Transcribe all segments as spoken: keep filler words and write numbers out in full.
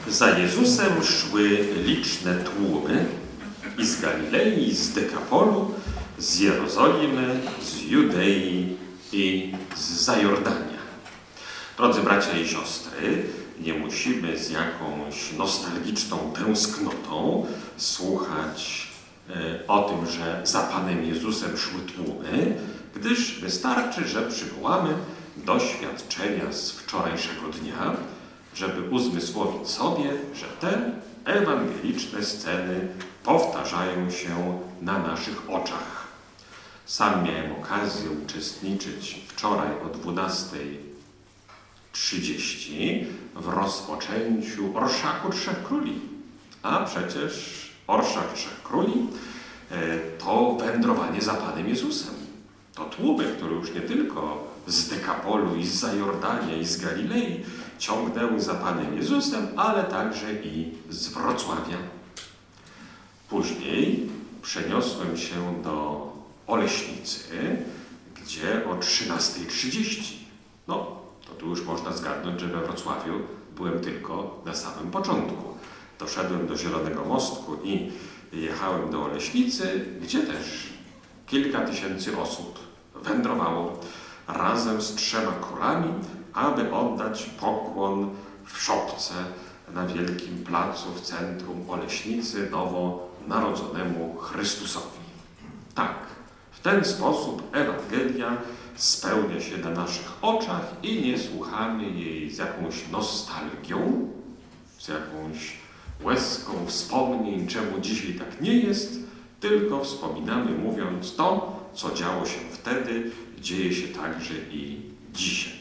Za Jezusem szły liczne tłumy i z Galilei, z Dekapolu, z Jerozolimy, z Judei i z Zajordania. Drodzy bracia i siostry, nie musimy z jakąś nostalgiczną tęsknotą słuchać e, o tym, że za Panem Jezusem szły tłumy, gdyż wystarczy, że przywołamy doświadczenia z wczorajszego dnia, żeby uzmysłowić sobie, że te ewangeliczne sceny powtarzają się na naszych oczach. Sam miałem okazję uczestniczyć wczoraj o dwunastej trzydzieści w rozpoczęciu Orszaku Trzech Króli. A przecież Orszak Trzech Króli to wędrowanie za Panem Jezusem. To tłumy, które już nie tylko z Dekapolu, i z Zajordania, i z Galilei ciągnęły za Panem Jezusem, ale także i z Wrocławia. Później przeniosłem się do Oleśnicy, gdzie o trzynastej trzydzieści. No, to tu już można zgadnąć, że we Wrocławiu byłem tylko na samym początku. Doszedłem do Zielonego Mostku i jechałem do Oleśnicy, gdzie też kilka tysięcy osób wędrowało razem z trzema królami, aby oddać pokłon w szopce na Wielkim Placu w centrum Oleśnicy nowonarodzonemu Chrystusowi. Tak, w ten sposób Ewangelia spełnia się na naszych oczach i nie słuchamy jej z jakąś nostalgią, z jakąś łezką wspomnień, czemu dzisiaj tak nie jest, tylko wspominamy, mówiąc to, co działo się wtedy, dzieje się także i dzisiaj.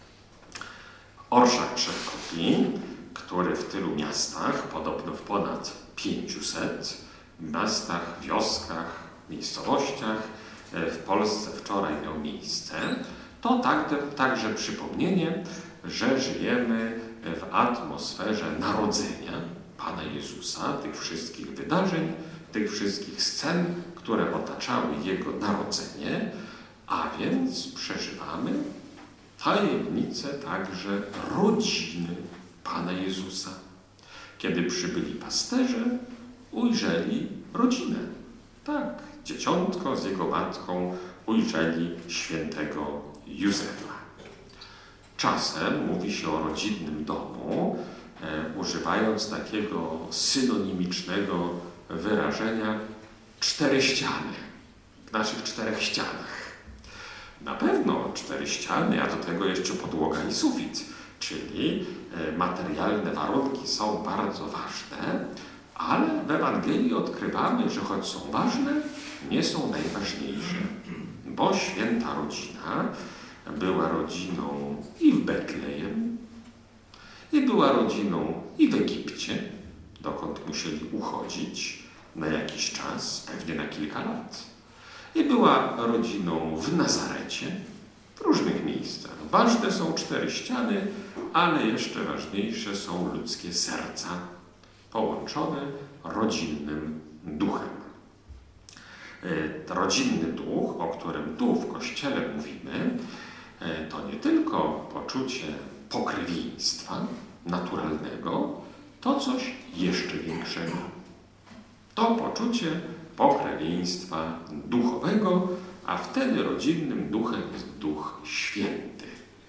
Orszak Trzech Króli, który w tylu miastach, podobno w ponad pięciuset miastach, wioskach, miejscowościach w Polsce wczoraj miał miejsce, to tak, także przypomnienie, że żyjemy w atmosferze narodzenia Pana Jezusa, tych wszystkich wydarzeń, tych wszystkich scen, które otaczały Jego narodzenie, a więc przeżywamy tajemnicę także rodziny Pana Jezusa. Kiedy przybyli pasterze, ujrzeli rodzinę. Tak, dzieciątko z jego matką ujrzeli świętego Józefa. Czasem mówi się o rodzinnym domu, e, używając takiego synonimicznego wyrażenia cztery ściany, w naszych czterech ścianach. Na pewno cztery ściany, a do tego jeszcze podłoga i sufit, czyli materialne warunki są bardzo ważne, ale w Ewangelii odkrywamy, że choć są ważne, nie są najważniejsze, bo święta rodzina była rodziną i w Betlejem, i była rodziną i w Egipcie, dokąd musieli uchodzić na jakiś czas, pewnie na kilka lat. I była rodziną w Nazarecie, w różnych miejscach. Ważne są cztery ściany, ale jeszcze ważniejsze są ludzkie serca, połączone rodzinnym duchem. Rodzinny duch, o którym tu w Kościele mówimy, to nie tylko poczucie pokrewieństwa naturalnego, to coś jeszcze większego. To poczucie pokrewieństwa duchowego, a wtedy rodzinnym duchem jest Duch Święty.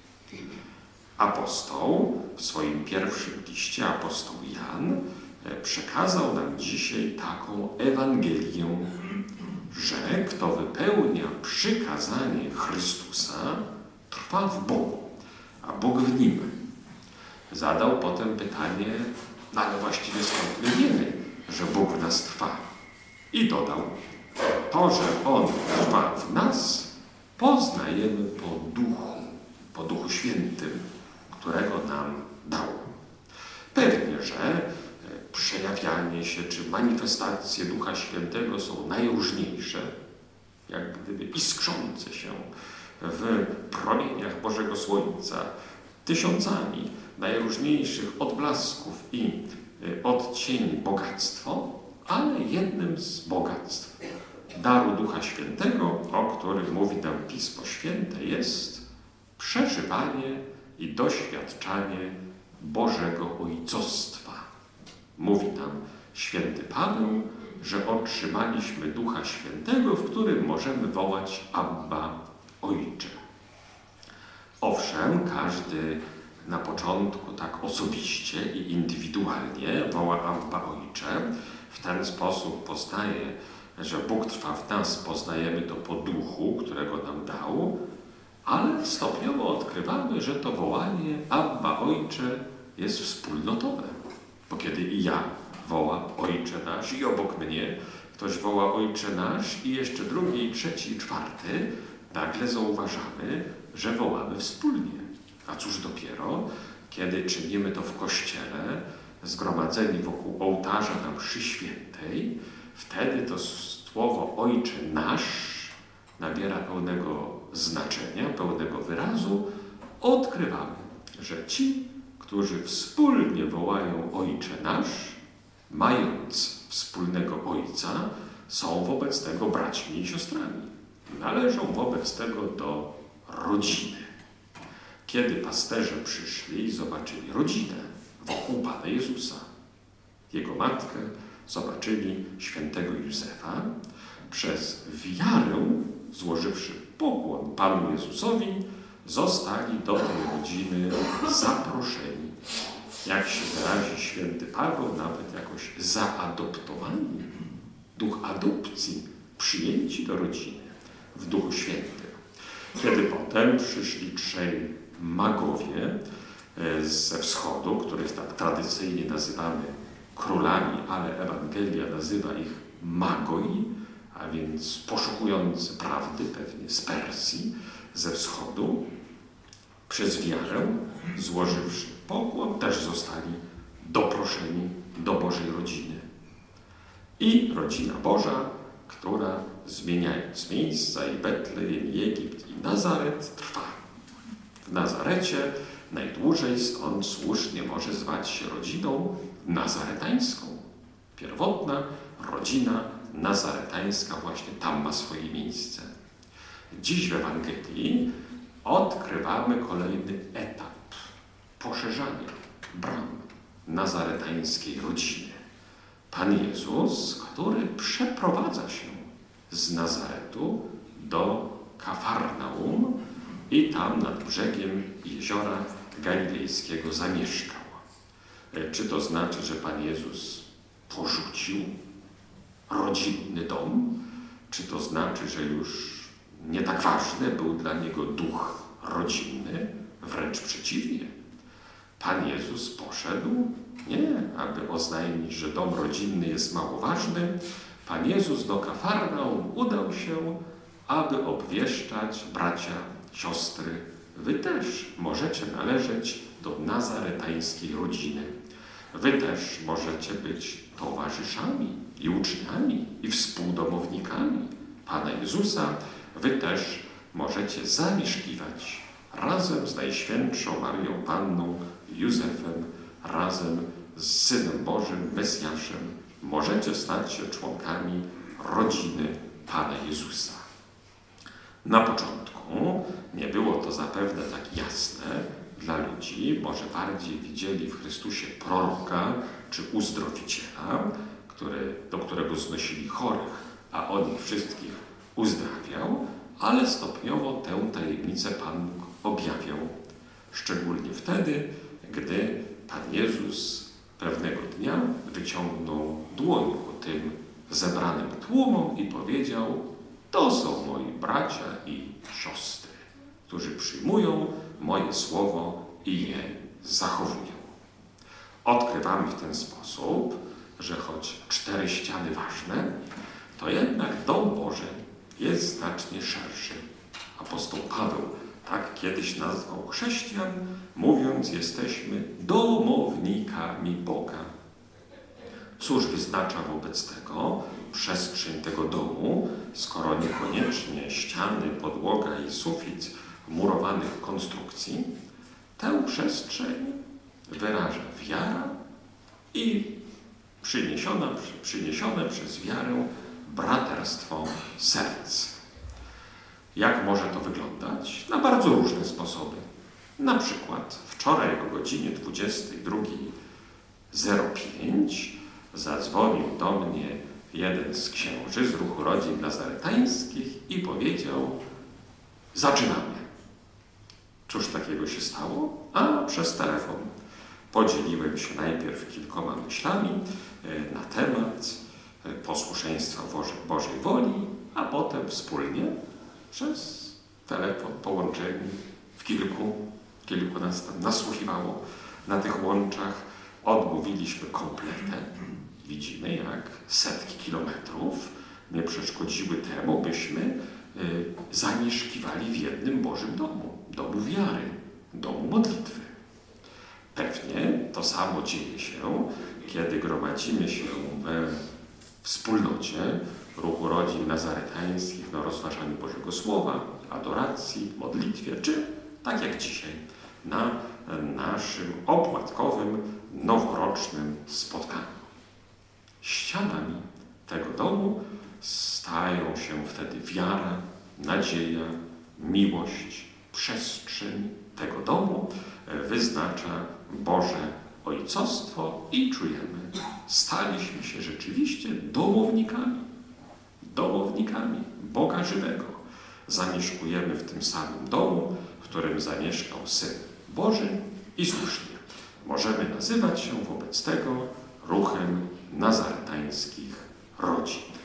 Apostoł w swoim pierwszym liście, apostoł Jan, przekazał nam dzisiaj taką Ewangelię, że kto wypełnia przykazanie Chrystusa, trwa w Bogu, a Bóg w nim. Zadał potem pytanie, no ale właściwie skąd my wiemy, że Bóg w nas trwa? I dodał, to, że On trwa w nas, poznajemy po Duchu, po Duchu Świętym, którego nam dał. Pewnie, że przejawianie się czy manifestacje Ducha Świętego są najróżniejsze, jak gdyby iskrzące się w promieniach Bożego Słońca, tysiącami najróżniejszych odblasków i odcieni bogactwo, ale jednym z bogactw daru Ducha Świętego, o którym mówi nam Pismo Święte, jest przeżywanie i doświadczanie Bożego Ojcostwa. Mówi nam święty Paweł, że otrzymaliśmy Ducha Świętego, w którym możemy wołać Abba, Ojcze. Owszem, każdy na początku tak osobiście i indywidualnie woła Abba, Ojcze. W ten sposób poznaje, że Bóg trwa w nas, poznajemy to po Duchu, którego nam dał, ale stopniowo odkrywamy, że to wołanie Abba, Ojcze jest wspólnotowe. Bo kiedy i ja wołam Ojcze nasz i obok mnie ktoś woła Ojcze nasz i jeszcze drugi, trzeci, czwarty, nagle zauważamy, że wołamy wspólnie. A cóż dopiero, kiedy czynimy to w Kościele, zgromadzeni wokół ołtarza na mszy świętej, wtedy to słowo Ojcze nasz nabiera pełnego znaczenia, pełnego wyrazu. Odkrywamy, że ci, którzy wspólnie wołają Ojcze nasz, mając wspólnego Ojca, są wobec tego braćmi i siostrami. Należą wobec tego do rodziny. Kiedy pasterze przyszli i zobaczyli rodzinę wokół Pana Jezusa, Jego matkę, zobaczyli świętego Józefa, przez wiarę, złożywszy pokłon Panu Jezusowi, zostali do tej rodziny zaproszeni. Jak się wyrazi święty Paweł, nawet jakoś zaadoptowani. Duch adopcji, przyjęci do rodziny w Duchu Świętym. Kiedy potem przyszli trzej magowie ze wschodu, których tak tradycyjnie nazywamy królami, ale Ewangelia nazywa ich magoi, a więc poszukujący prawdy, pewnie z Persji, ze wschodu, przez wiarę, złożywszy pokłon, też zostali doproszeni do Bożej rodziny. I rodzina Boża, która zmieniając miejsca i Betlejem, i Egipt, i Nazaret, trwa. W Nazarecie najdłużej, stąd słusznie może zwać się rodziną nazaretańską. Pierwotna rodzina nazaretańska właśnie tam ma swoje miejsce. Dziś w Ewangelii odkrywamy kolejny etap poszerzania bram nazaretańskiej rodziny. Pan Jezus, który przeprowadza się z Nazaretu do Kafarnaum i tam nad brzegiem jeziora galilejskiego zamieszkał. Czy to znaczy, że Pan Jezus porzucił rodzinny dom? Czy to znaczy, że już nie tak ważny był dla Niego duch rodzinny? Wręcz przeciwnie. Pan Jezus poszedł nie, aby oznajmić, że dom rodzinny jest mało ważny. Pan Jezus do Kafarnaum udał się, aby obwieszczać bracia, siostry. Wy też możecie należeć do nazaretańskiej rodziny. Wy też możecie być towarzyszami i uczniami i współdomownikami Pana Jezusa. Wy też możecie zamieszkiwać razem z Najświętszą Maryją Panną, Józefem, razem z Synem Bożym, Mesjaszem. Możecie stać się członkami rodziny Pana Jezusa. Na początku nie było to zapewne tak jasne dla ludzi, może bardziej widzieli w Chrystusie proroka czy uzdrowiciela, który, do którego znosili chorych, a on ich wszystkich uzdrawiał, ale stopniowo tę tajemnicę Pan Bóg objawiał. Szczególnie wtedy, gdy Pan Jezus pewnego dnia wyciągnął dłoń ku tym zebranym tłumom i powiedział: to są moi bracia i siostry, którzy przyjmują moje słowo i je zachowują. Odkrywamy w ten sposób, że choć cztery ściany ważne, to jednak dom Boży jest znacznie szerszy. Apostoł Paweł tak kiedyś nazwał chrześcijan, mówiąc: jesteśmy domownikami Boga. Cóż wyznacza wobec tego przestrzeń tego domu, skoro niekoniecznie ściany, podłoga i sufit murowanych konstrukcji? Tę przestrzeń wyraża wiara i przyniesiona, przyniesione przez wiarę braterstwo serc. Jak może to wyglądać? Na bardzo różne sposoby. Na przykład wczoraj o godzinie dwudziestej drugiej zero pięć zadzwonił do mnie jeden z księży z ruchu rodzin nazaretańskich i powiedział: zaczynamy. Cóż takiego się stało? A przez telefon. Podzieliłem się najpierw kilkoma myślami na temat posłuszeństwa Bożej woli, a potem wspólnie przez telefon połączeni w kilku, kilku nas tam nasłuchiwało na tych łączach. Odmówiliśmy kompletnie. Widzimy, jak setki kilometrów nie przeszkodziły temu, byśmy y, zamieszkiwali w jednym Bożym domu, domu wiary, domu modlitwy. Pewnie to samo dzieje się, kiedy gromadzimy się we wspólnocie ruchu rodzin nazaretańskich na rozważaniu Bożego Słowa, adoracji, modlitwie, czy tak jak dzisiaj, na naszym opłatkowym, noworocznym spotkaniu. Ścianami tego domu stają się wtedy wiara, nadzieja, miłość, przestrzeń tego domu wyznacza Boże Ojcostwo i czujemy, staliśmy się rzeczywiście domownikami, domownikami Boga żywego. Zamieszkujemy w tym samym domu, w którym zamieszkał Syn Boży i słusznie możemy nazywać się wobec tego ruchem nazaretańskich rodzin.